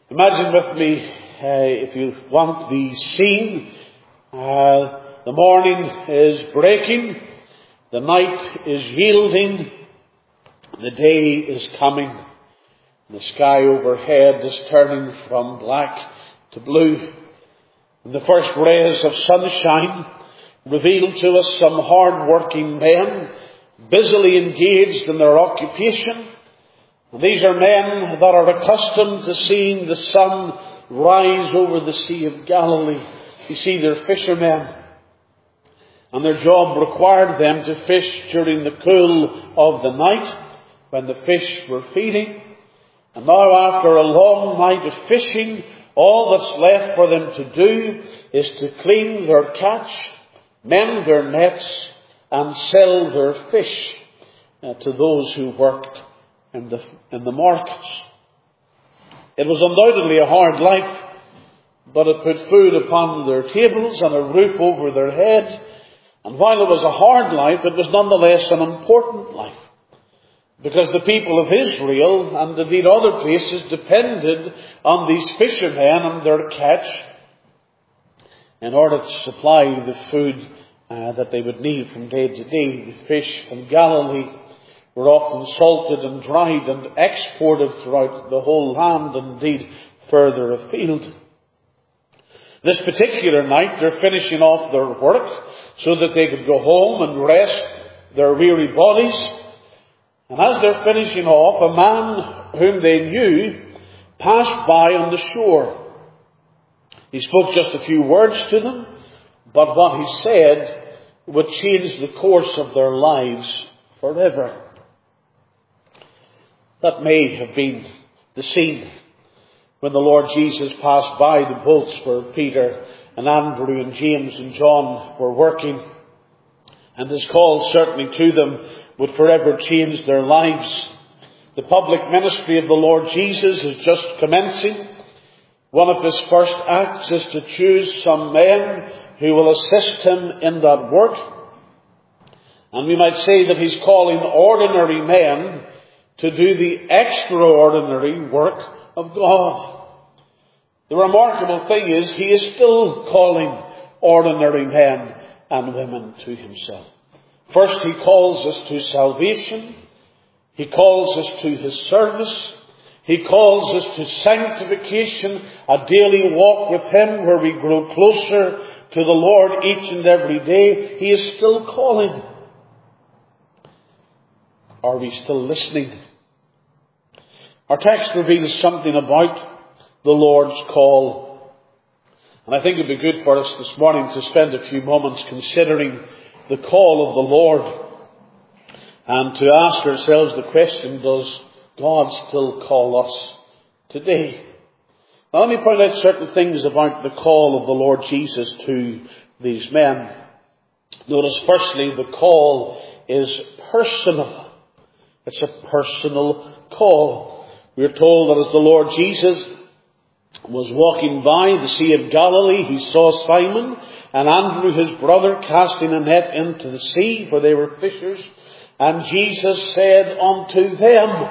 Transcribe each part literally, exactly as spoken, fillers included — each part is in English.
Imagine with me, uh, if you want the scene, uh, the morning is breaking, the night is yielding, the day is coming, the sky overhead is turning from black to blue, and the first rays of sunshine reveal to us some hard-working men, busily engaged in their occupation. These are men that are accustomed to seeing the sun rise over the Sea of Galilee. You see, they're fishermen, and their job required them to fish during the cool of the night when the fish were feeding. And now, after a long night of fishing, all that's left for them to do is to clean their catch, mend their nets, and sell their fish uh, to those who worked in the, in the markets. It was undoubtedly a hard life, but it put food upon their tables and a roof over their heads. And while it was a hard life, it was nonetheless an important life, because the people of Israel, and indeed other places, depended on these fishermen and their catch in order to supply the food uh, that they would need from day to day. The fish from Galilee were often salted and dried and exported throughout the whole land, indeed further afield. This particular night they're finishing off their work so that they could go home and rest their weary bodies. And as they're finishing off, a man whom they knew passed by on the shore. He spoke just a few words to them, but what he said would change the course of their lives forever. That may have been the scene when the Lord Jesus passed by the boats where Peter and Andrew and James and John were working. And his call certainly to them would forever change their lives. The public ministry of the Lord Jesus is just commencing. One of his first acts is to choose some men who will assist him in that work. And we might say that he's calling ordinary men to do the extraordinary work of God. The remarkable thing is, he is still calling ordinary men and women to himself. First, he calls us to salvation. He calls us to his service. He calls us to sanctification, a daily walk with him where we grow closer to the Lord each and every day. He is still calling. Are we still listening? Our text reveals something about the Lord's call. And I think it would be good for us this morning to spend a few moments considering the call of the Lord, and to ask ourselves the question, does God still call us today? Now let me point out certain things about the call of the Lord Jesus to these men. Notice firstly, the call is personal. It's a personal call. We are told that as the Lord Jesus was walking by the Sea of Galilee, he saw Simon and Andrew his brother casting a net into the sea, for they were fishers. And Jesus said unto them,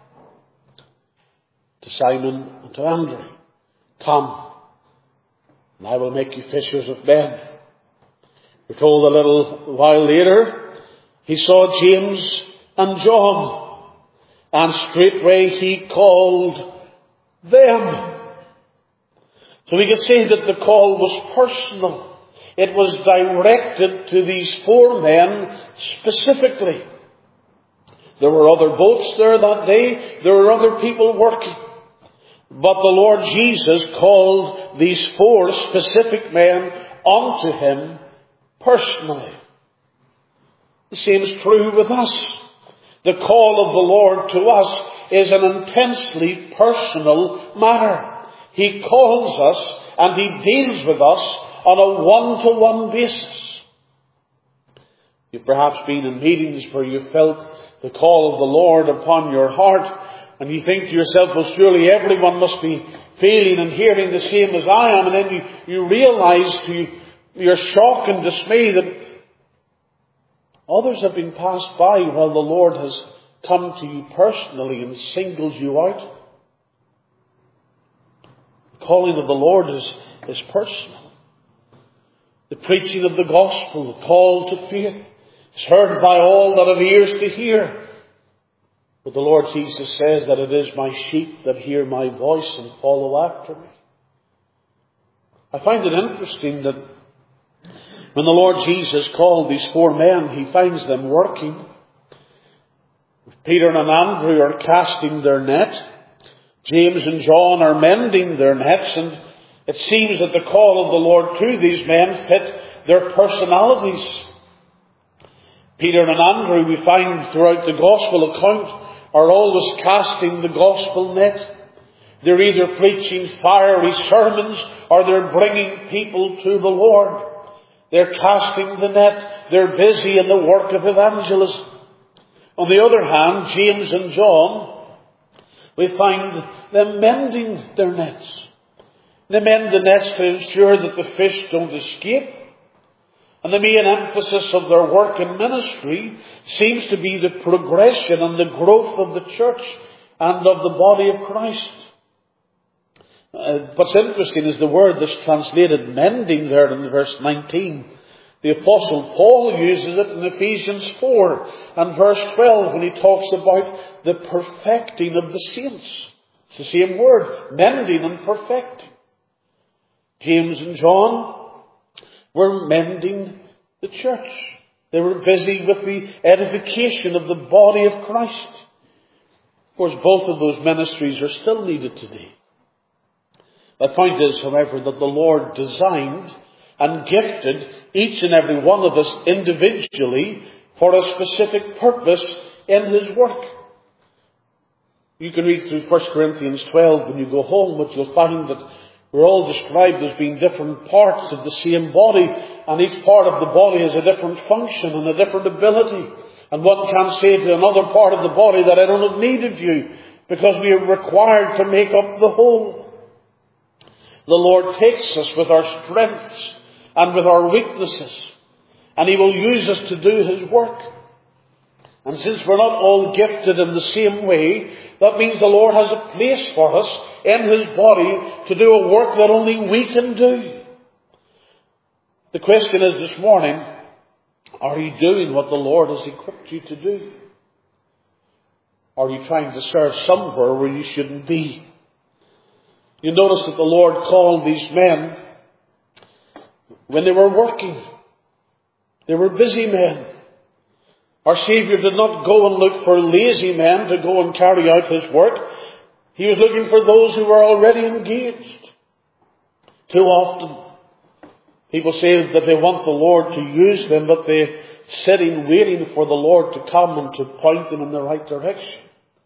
to Simon and to Andrew, come, and I will make you fishers of men. We're told a little while later, he saw James and John, and straightway he called them. So we can say that the call was personal. It was directed to these four men specifically. There were other boats there that day. There were other people working. But the Lord Jesus called these four specific men unto him personally. The same is true with us. The call of the Lord to us is an intensely personal matter. He calls us and he deals with us on a one-to-one basis. You've perhaps been in meetings where you felt the call of the Lord upon your heart, and you think to yourself, well, surely everyone must be feeling and hearing the same as I am. And then you, you realize to your shock and dismay that others have been passed by while the Lord has come to you personally and singled you out. calling of the Lord is, is personal. The preaching of the gospel, the call to faith, is heard by all that have ears to hear. But the Lord Jesus says that it is my sheep that hear my voice and follow after me. I find it interesting that when the Lord Jesus called these four men, he finds them working. Peter and Andrew are casting their net. James and John are mending their nets. And it seems that the call of the Lord to these men fit their personalities. Peter and Andrew, we find throughout the gospel account, are always casting the gospel net. They're either preaching fiery sermons or they're bringing people to the Lord. They're casting the net. They're busy in the work of evangelism. On the other hand, James and John, we find them mending their nets. They mend the nets to ensure that the fish don't escape. And the main emphasis of their work and ministry seems to be the progression and the growth of the church and of the body of Christ. Uh, what's interesting is the word that's translated mending there in verse nineteen. The Apostle Paul uses it in Ephesians four and verse twelve when he talks about the perfecting of the saints. It's the same word, mending and perfecting. James and John were mending the church. They were busy with the edification of the body of Christ. Of course, both of those ministries are still needed today. The point is, however, that the Lord designed and gifted each and every one of us individually for a specific purpose in His work. You can read through First Corinthians twelve when you go home, but you'll find that we're all described as being different parts of the same body, and each part of the body has a different function and a different ability. And one can't say to another part of the body that I don't have need of you, because we are required to make up the whole. The Lord takes us with our strengths and with our weaknesses, and He will use us to do His work. And since we're not all gifted in the same way, that means the Lord has a place for us in His body to do a work that only we can do. The question is this morning, are you doing what the Lord has equipped you to do? Or are you trying to serve somewhere where you shouldn't be? You notice that the Lord called these men when they were working. They were busy men. Our Saviour did not go and look for lazy men to go and carry out His work. He was looking for those who were already engaged. Too often, people say that they want the Lord to use them, but they're sitting waiting for the Lord to come and to point them in the right direction.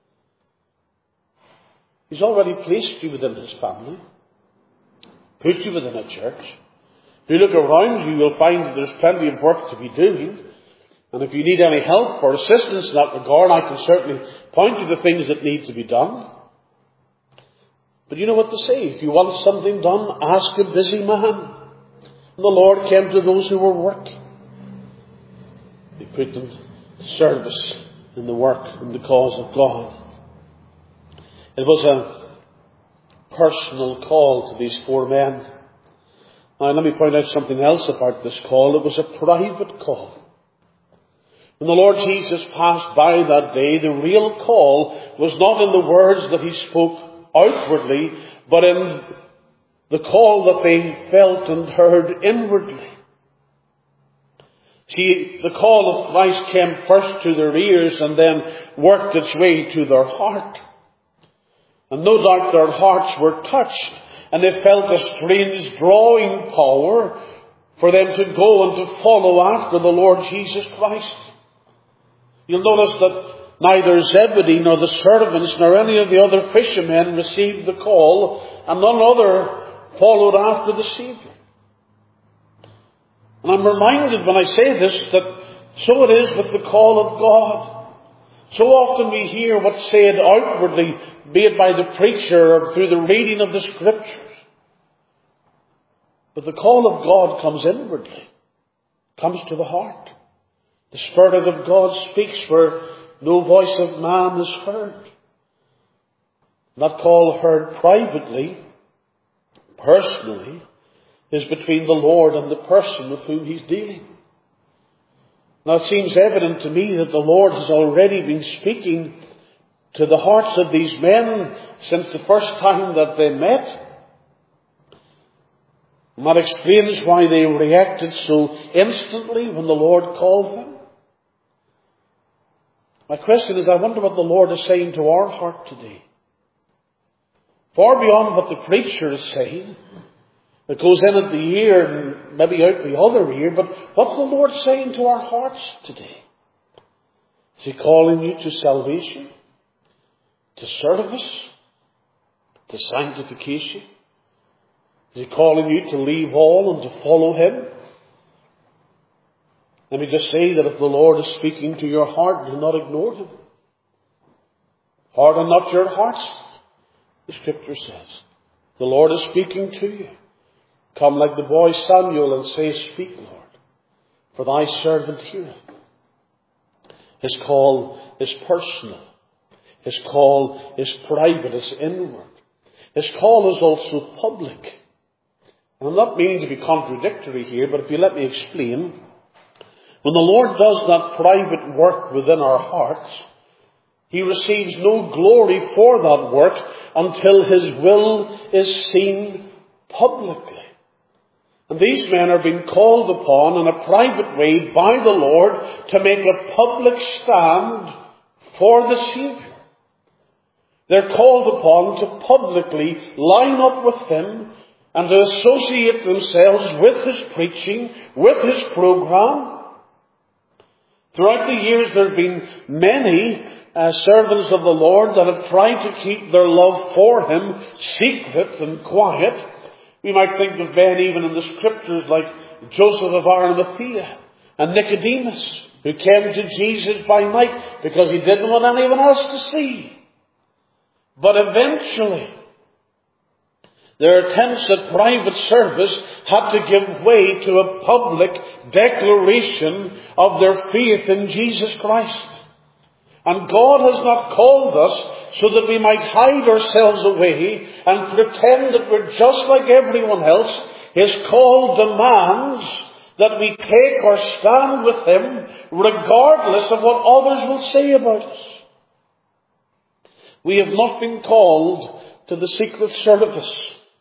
He's already placed you within His family, put you within a church. If you look around you, you'll find that there's plenty of work to be doing. And if you need any help or assistance in that regard, I can certainly point you to things that need to be done. But you know what to say. If you want something done, ask a busy man. And the Lord came to those who were working. He put them to service in the work and the cause of God. It was a personal call to these four men. Now let me point out something else about this call. It was a private call. When the Lord Jesus passed by that day, the real call was not in the words that He spoke outwardly, but in the call that they felt and heard inwardly. See, the call of Christ came first to their ears and then worked its way to their heart. And no doubt their hearts were touched, and they felt a strange drawing power for them to go and to follow after the Lord Jesus Christ. You'll notice that neither Zebedee nor the servants nor any of the other fishermen received the call, and none other followed after the Saviour. And I'm reminded when I say this that so it is with the call of God. So often we hear what's said outwardly, be it by the preacher or through the reading of the Scriptures. But the call of God comes inwardly, comes to the heart. The Spirit of God speaks where no voice of man is heard. That call heard privately personally is between the Lord and the person with whom he's dealing. Now it seems evident to me that the Lord has already been speaking to the hearts of these men since the first time that they met. And that explains why they reacted so instantly when the Lord called them. My question is, I wonder what the Lord is saying to our heart today. Far beyond what the preacher is saying. It goes in at the ear and maybe out the other ear. But what's the Lord saying to our hearts today? Is he calling you to salvation? To service? To sanctification? Is he calling you to leave all and to follow him? Let me just say that if the Lord is speaking to your heart, do not ignore him. Harden not your hearts, the Scripture says. The Lord is speaking to you. Come like the boy Samuel and say, Speak, Lord, for thy servant heareth. His call is personal. His call is private, is inward. His call is also public. And I'm not meaning to be contradictory here, but if you let me explain. When the Lord does that private work within our hearts, he receives no glory for that work until his will is seen publicly. And these men are being called upon in a private way by the Lord to make a public stand for the Savior. They're called upon to publicly line up with him and to associate themselves with his preaching, with his program. Throughout the years there have been many uh, servants of the Lord that have tried to keep their love for him secret and quiet. We might think of men even in the Scriptures like Joseph of Arimathea and Nicodemus, who came to Jesus by night because he didn't want anyone else to see. But eventually, their attempts at private service had to give way to a public declaration of their faith in Jesus Christ. And God has not called us so that we might hide ourselves away and pretend that we're just like everyone else. His call demands that we take our stand with him regardless of what others will say about us. We have not been called to the secret service.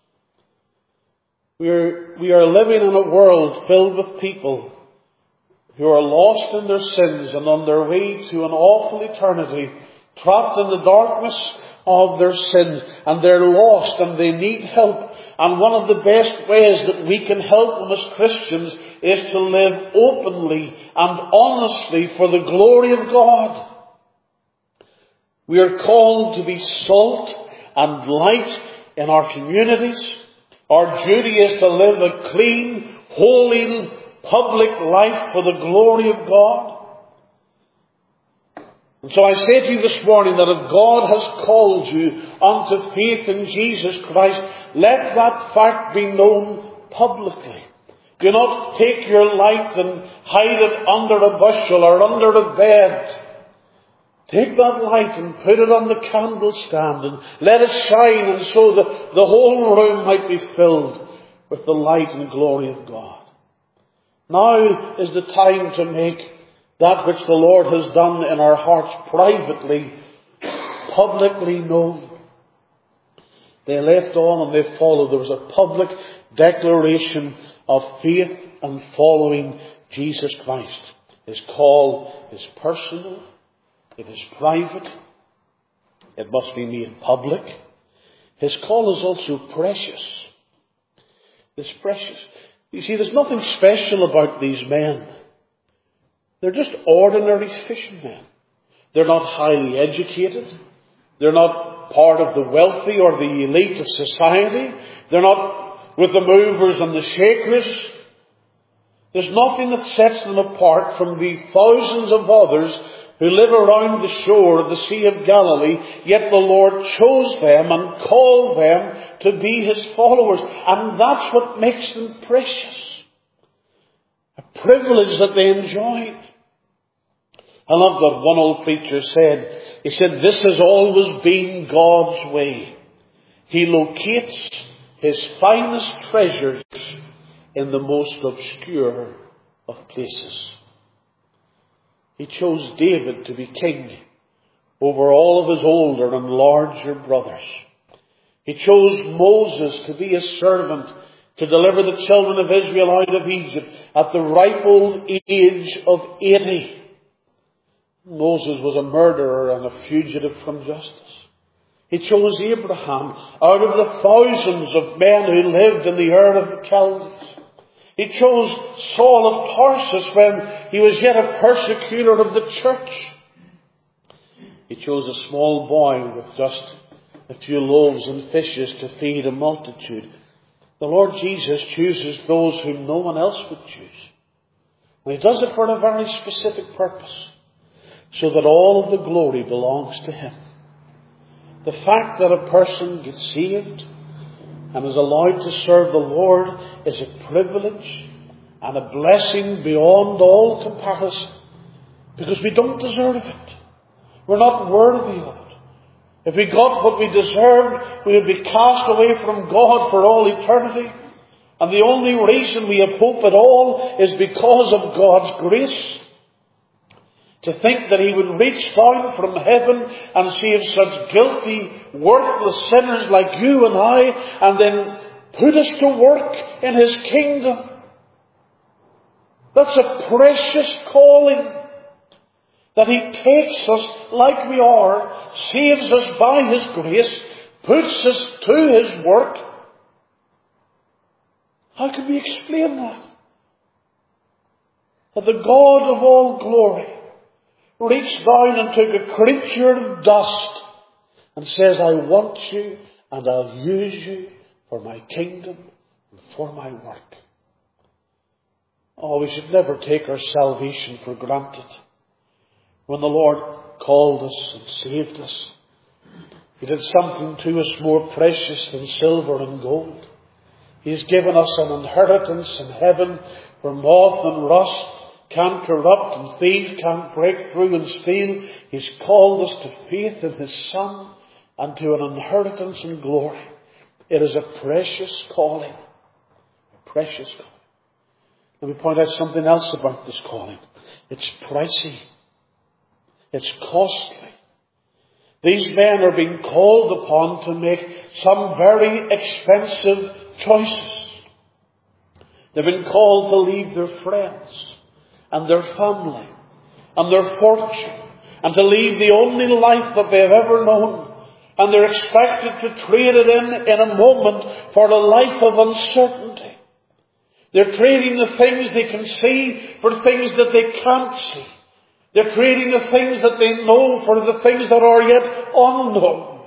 We are, we are living in a world filled with people who are lost in their sins and on their way to an awful eternity, trapped in the darkness of their sin, and they're lost and they need help. And one of the best ways that we can help them as Christians is to live openly and honestly for the glory of God. We are called to be salt and light in our communities. Our duty is to live a clean, holy, public life for the glory of God. And so I say to you this morning that if God has called you unto faith in Jesus Christ, let that fact be known publicly. Do not take your light and hide it under a bushel or under a bed. Take that light and put it on the candle stand and let it shine, and so that the whole room might be filled with the light and glory of God. Now is the time to make that which the Lord has done in our hearts privately, publicly known. They left on and they followed. There was a public declaration of faith and following Jesus Christ. His call is personal. It is private. It must be made public. His call is also precious. It's precious. You see, there's nothing special about these men. They're just ordinary fishermen. They're not highly educated. They're not part of the wealthy or the elite of society. They're not with the movers and the shakers. There's nothing that sets them apart from the thousands of others who live around the shore of the Sea of Galilee, yet the Lord chose them and called them to be his followers. And that's what makes them precious. A privilege that they enjoyed. I love what one old preacher said. He said, this has always been God's way. He locates, his finest treasures in the most obscure of places. He chose David to be king over all of his older and larger brothers. He chose Moses to be his servant to deliver the children of Israel out of Egypt at the ripe old age of eighty. Moses was a murderer and a fugitive from justice. He chose Abraham out of the thousands of men who lived in the Ur of the Chaldees. He chose Saul of Tarsus when he was yet a persecutor of the church. He chose a small boy with just a few loaves and fishes to feed a multitude. The Lord Jesus chooses those whom no one else would choose. And he does it for a very specific purpose, so that all of the glory belongs to him. The fact that a person gets saved and is allowed to serve the Lord is a privilege and a blessing beyond all comparison, because we don't deserve it. We're not worthy of it. If we got what we deserved, we would be cast away from God for all eternity. And the only reason we have hope at all is because of God's grace. To think that he would reach down from heaven and save such guilty, worthless sinners like you and I, and then put us to work in his kingdom. That's a precious calling. That he takes us like we are, saves us by his grace, puts us to his work. How can we explain that? That the God of all glory reached down and took a creature of dust and says, I want you and I'll use you for my kingdom and for my work. Oh, we should never take our salvation for granted. When the Lord called us and saved us, he did something to us more precious than silver and gold. He has given us an inheritance in heaven where moth and rust can't corrupt and thief can't break through and steal. He's called us to faith in his Son and to an inheritance in glory. It is a precious calling. A precious calling. Let me point out something else about this calling. It's pricey. It's costly. These men are being called upon to make some very expensive choices. They've been called to leave their friends and their family and their fortune and to leave the only life that they've ever known. And they're expected to trade it in in a moment for a life of uncertainty. They're trading the things they can see for things that they can't see. They're trading the things that they know for the things that are yet unknown.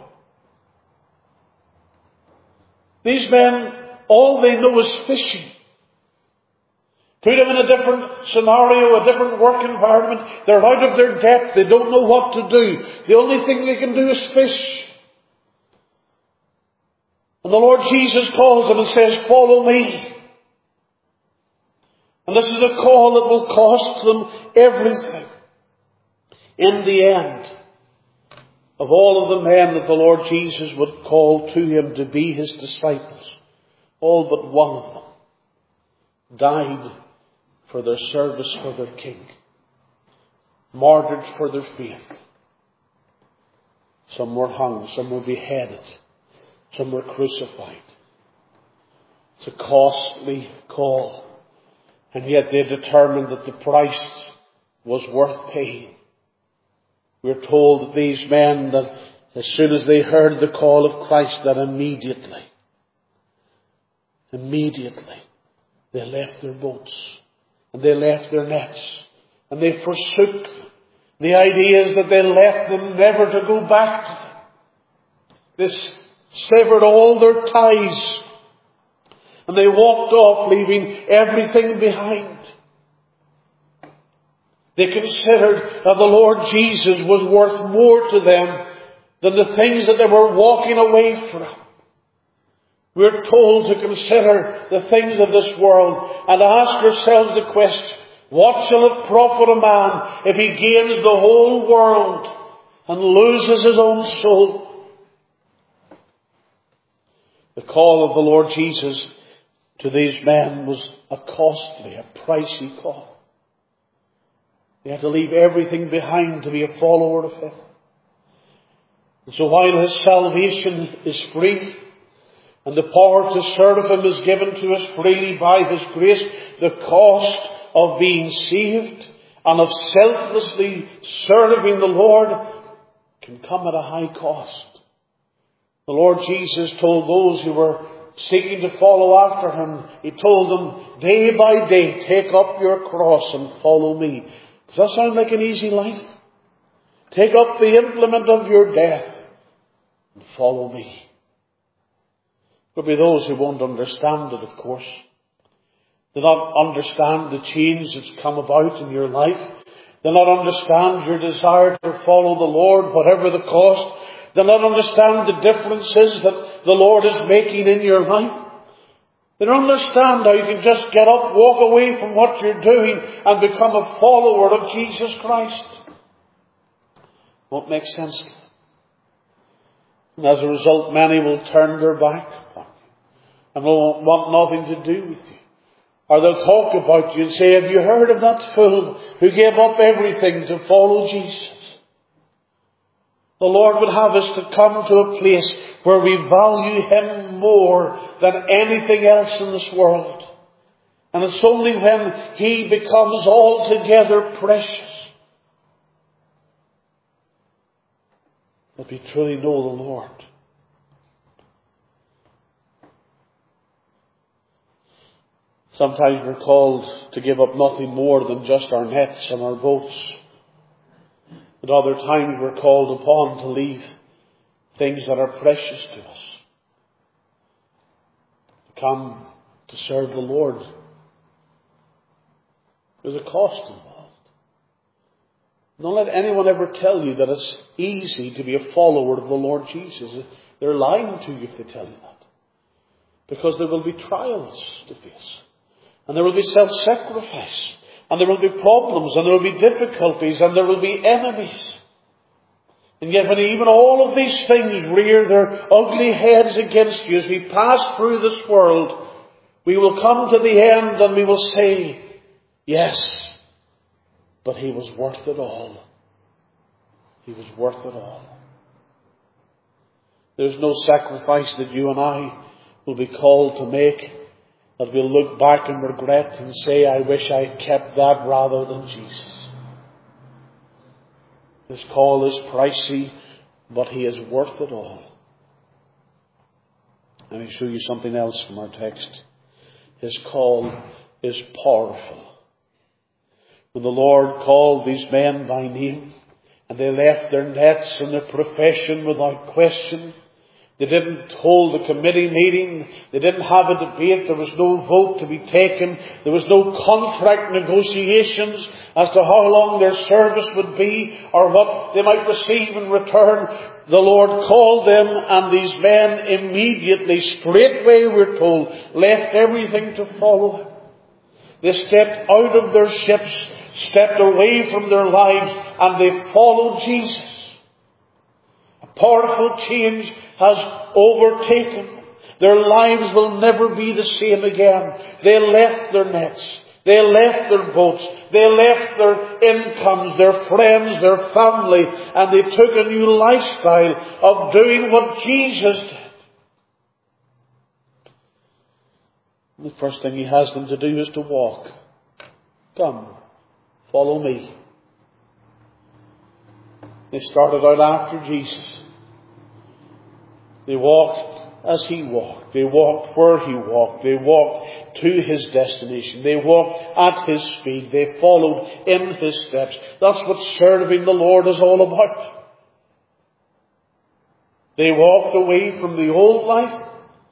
These men, all they know is fishing. Put them in a different scenario, a different work environment. They're out of their depth. They don't know what to do. The only thing they can do is fish. And the Lord Jesus calls them and says, follow me. And this is a call that will cost them everything. In the end, of all of the men that the Lord Jesus would call to him to be his disciples, all but one of them died for their service for their King, martyred for their faith. Some were hung, some were beheaded, some were crucified. It's a costly call, and yet they determined that the price was worth paying. We're told that these men, that as soon as they heard the call of Christ, that immediately, immediately, they left their boats and they left their nets and they forsook them. The idea is that they left them never to go back to them. They severed all their ties and they walked off, leaving everything behind. They considered that the Lord Jesus was worth more to them than the things that they were walking away from. We're told to consider the things of this world and ask ourselves the question, what shall it profit a man if he gains the whole world and loses his own soul? The call of the Lord Jesus to these men was a costly, a pricey call. They had to leave everything behind to be a follower of Him. And so while His salvation is free, and the power to serve Him is given to us freely by His grace, the cost of being saved and of selflessly serving the Lord can come at a high cost. The Lord Jesus told those who were seeking to follow after Him, He told them, day by day, take up your cross and follow me. Does that sound like an easy life? Take up the implement of your death and follow me. There'll be those who won't understand it, of course. They'll not understand the change that's come about in your life. They'll not understand your desire to follow the Lord, whatever the cost. They'll not understand the differences that the Lord is making in your life. They don't understand how you can just get up, walk away from what you're doing and become a follower of Jesus Christ. Won't make sense to them. And as a result, many will turn their back and will want nothing to do with you. Or they'll talk about you and say, have you heard of that fool who gave up everything to follow Jesus? The Lord would have us to come to a place where we value Him more than anything else in this world. And it's only when He becomes altogether precious that we truly know the Lord. Sometimes we're called to give up nothing more than just our nets and our boats. At other times we're called upon to leave things that are precious to us. To come to serve the Lord. There's a cost involved. Don't let anyone ever tell you that it's easy to be a follower of the Lord Jesus. They're lying to you if they tell you that. Because there will be trials to face. And there will be self-sacrifice. And there will be problems. And there will be difficulties. And there will be enemies. And yet when even all of these things rear their ugly heads against you as we pass through this world, we will come to the end and we will say, yes, but He was worth it all. He was worth it all. There's no sacrifice that you and I will be called to make that we'll look back and regret and say, I wish I had kept that rather than Jesus. This call is pricey, but He is worth it all. Let me show you something else from our text. His call is powerful. When the Lord called these men by name, and they left their nets and their profession without question, they didn't hold a committee meeting. They didn't have a debate. There was no vote to be taken. There was no contract negotiations as to how long their service would be or what they might receive in return. The Lord called them, and these men immediately, straightway we're told, left everything to follow Him. They stepped out of their ships, stepped away from their lives, and they followed Jesus. A powerful change has overtaken them. Their lives will never be the same again. They left their nets. They left their boats. They left their incomes, their friends, their family, and they took a new lifestyle of doing what Jesus did. And the first thing He has them to do is to walk. Come, follow me. They started out after Jesus. They walked as He walked. They walked where He walked. They walked to His destination. They walked at His speed. They followed in His steps. That's what serving the Lord is all about. They walked away from the old life.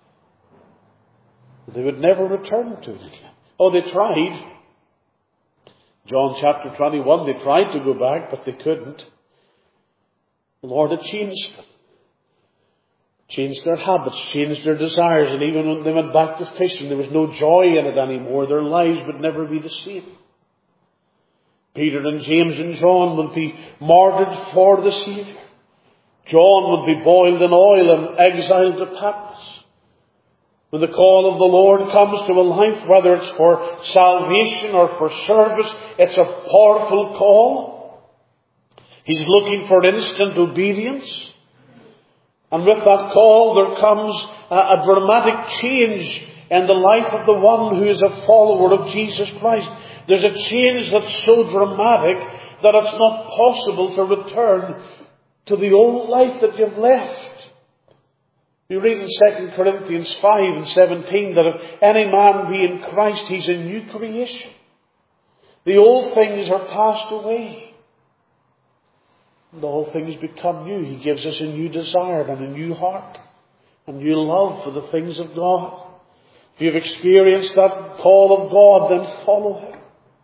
They would never return to it again. Oh, they tried. John chapter twenty-one, they tried to go back, but they couldn't. The Lord had changed them. Changed their habits, changed their desires, and even when they went back to fishing, there was no joy in it anymore. Their lives would never be the same. Peter and James and John would be martyred for the Saviour. John would be boiled in oil and exiled to Patmos. When the call of the Lord comes to a life, whether it's for salvation or for service, it's a powerful call. He's looking for instant obedience. And with that call there comes a, a dramatic change in the life of the one who is a follower of Jesus Christ. There's a change that's so dramatic that it's not possible to return to the old life that you've left. You read in Second Corinthians five and seventeen that if any man be in Christ, he's a new creation. The old things are passed away, and all things become new. He gives us a new desire and a new heart, a new love for the things of God. If you've experienced that call of God, then follow Him.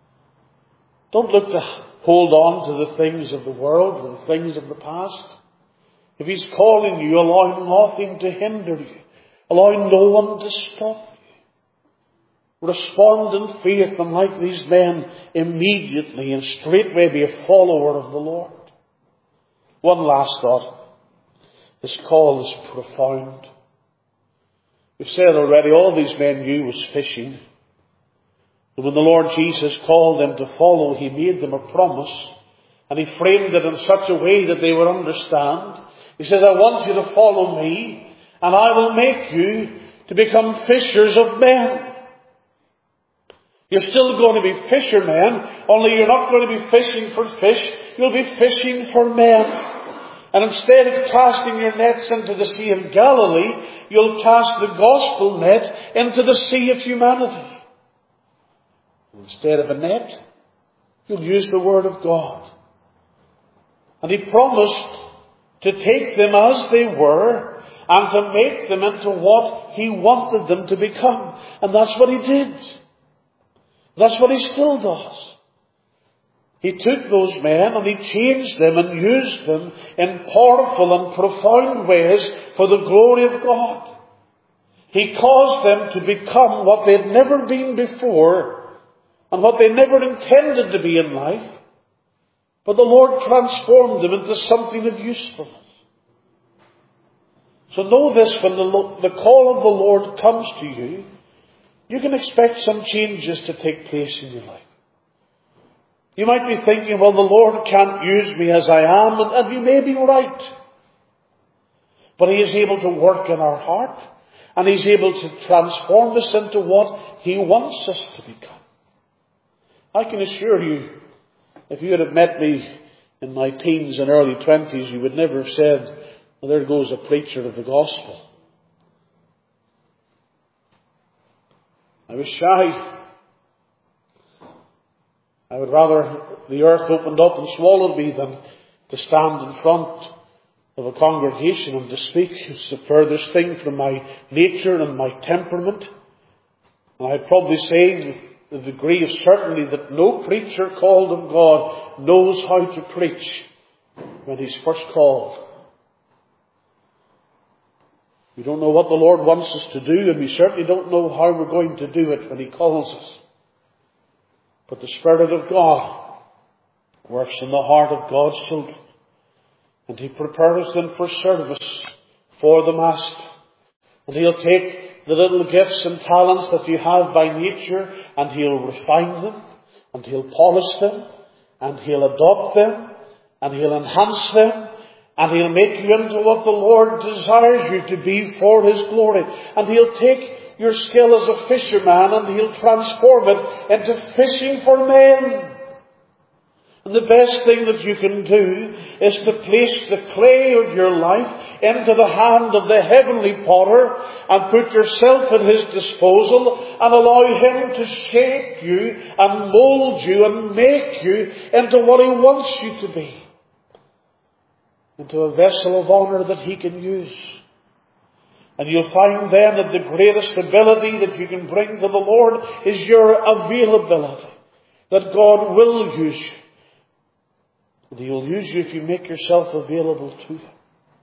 Don't look to hold on to the things of the world, or the things of the past. If He's calling you, allow nothing to hinder you. Allow no one to stop you. Respond in faith, and like these men, immediately and straightway be a follower of the Lord. One last thought. This call is profound. We've said already, all these men knew was fishing. And when the Lord Jesus called them to follow, He made them a promise. And He framed it in such a way that they would understand. He says, I want you to follow me, and I will make you to become fishers of men. You're still going to be fishermen, only you're not going to be fishing for fish. You'll be fishing for men. And instead of casting your nets into the Sea of Galilee, you'll cast the gospel net into the sea of humanity. Instead of a net, you'll use the Word of God. And He promised to take them as they were and to make them into what He wanted them to become. And that's what He did. That's what He still does. He took those men and He changed them and used them in powerful and profound ways for the glory of God. He caused them to become what they'd never been before and what they never intended to be in life. But the Lord transformed them into something of usefulness. So know this, when the, the call of the Lord comes to you, you can expect some changes to take place in your life. You might be thinking, well, the Lord can't use me as I am, and, and you may be right. But He is able to work in our heart, and He's able to transform us into what He wants us to become. I can assure you, if you had met me in my teens and early twenties, you would never have said, well, there goes a preacher of the gospel. I was shy. I would rather the earth opened up and swallowed me than to stand in front of a congregation and to speak. It's the furthest thing from my nature and my temperament. And I'd probably say with the degree of certainty that no preacher called of God knows how to preach when he's first called. We don't know what the Lord wants us to do, and we certainly don't know how we're going to do it when He calls us. But the Spirit of God works in the heart of God's children, and He prepares them for service for the Master. And He'll take the little gifts and talents that you have by nature, and He'll refine them, and He'll polish them, and He'll adopt them, and He'll enhance them, and He'll make you into what the Lord desires you to be for His glory. And He'll take your skill as a fisherman and He'll transform it into fishing for men. And the best thing that you can do is to place the clay of your life into the hand of the heavenly potter and put yourself at His disposal and allow Him to shape you and mold you and make you into what He wants you to be. Into a vessel of honour that He can use. And you'll find then that the greatest ability that you can bring to the Lord is your availability. That God will use you. And He will use you if you make yourself available to Him.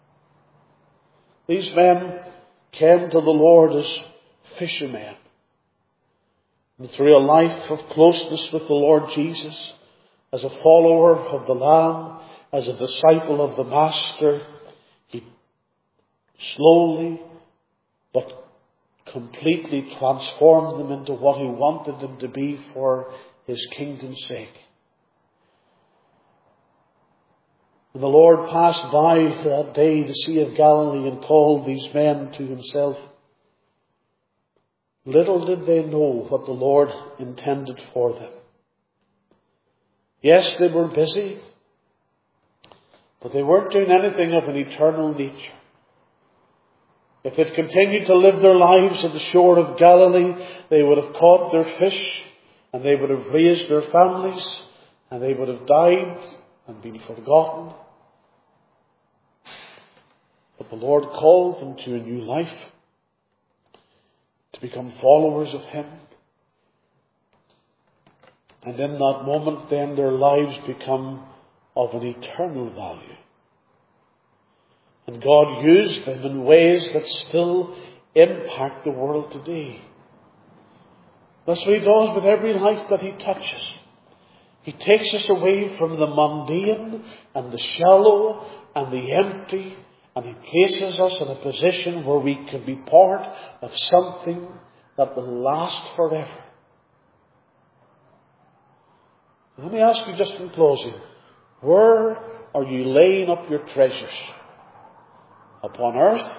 These men came to the Lord as fishermen. And through a life of closeness with the Lord Jesus, as a follower of the Lamb, as a disciple of the Master, he slowly but completely transformed them into what He wanted them to be for His kingdom's sake. And the Lord passed by that day the Sea of Galilee and called these men to Himself. Little did they know what the Lord intended for them. Yes, they were busy, but they weren't doing anything of an eternal nature. If they'd continued to live their lives at the shore of Galilee, they would have caught their fish, and they would have raised their families, and they would have died and been forgotten. But the Lord called them to a new life, to become followers of Him. And in that moment then their lives become of an eternal value. And God used them in ways that still impact the world today. That's what He does with every life that He touches. He takes us away from the mundane and the shallow and the empty, and He places us in a position where we can be part of something that will last forever. Let me ask you just in closing, where are you laying up your treasures? Upon earth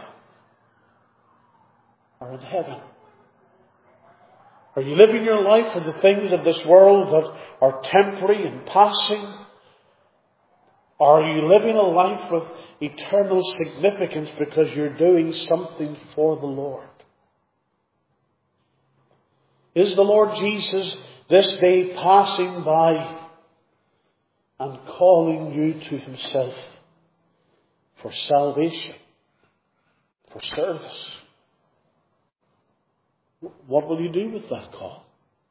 or in heaven? Are you living your life for the things of this world that are temporary and passing? Or are you living a life with eternal significance because you're doing something for the Lord? Is the Lord Jesus this day passing by and calling you to Himself for salvation, for service? What will you do with that call?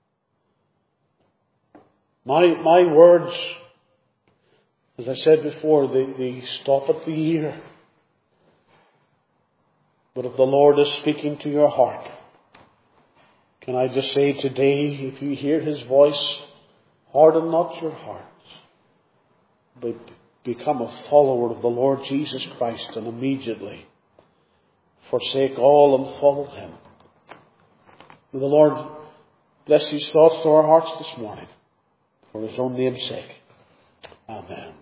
My, my words, as I said before, they, they stop at the ear. But if the Lord is speaking to your heart, can I just say today, if you hear His voice, harden not your hearts, but become a follower of the Lord Jesus Christ, and immediately forsake all and follow Him. May the Lord bless these thoughts to our hearts this morning, for His own name's sake. Amen.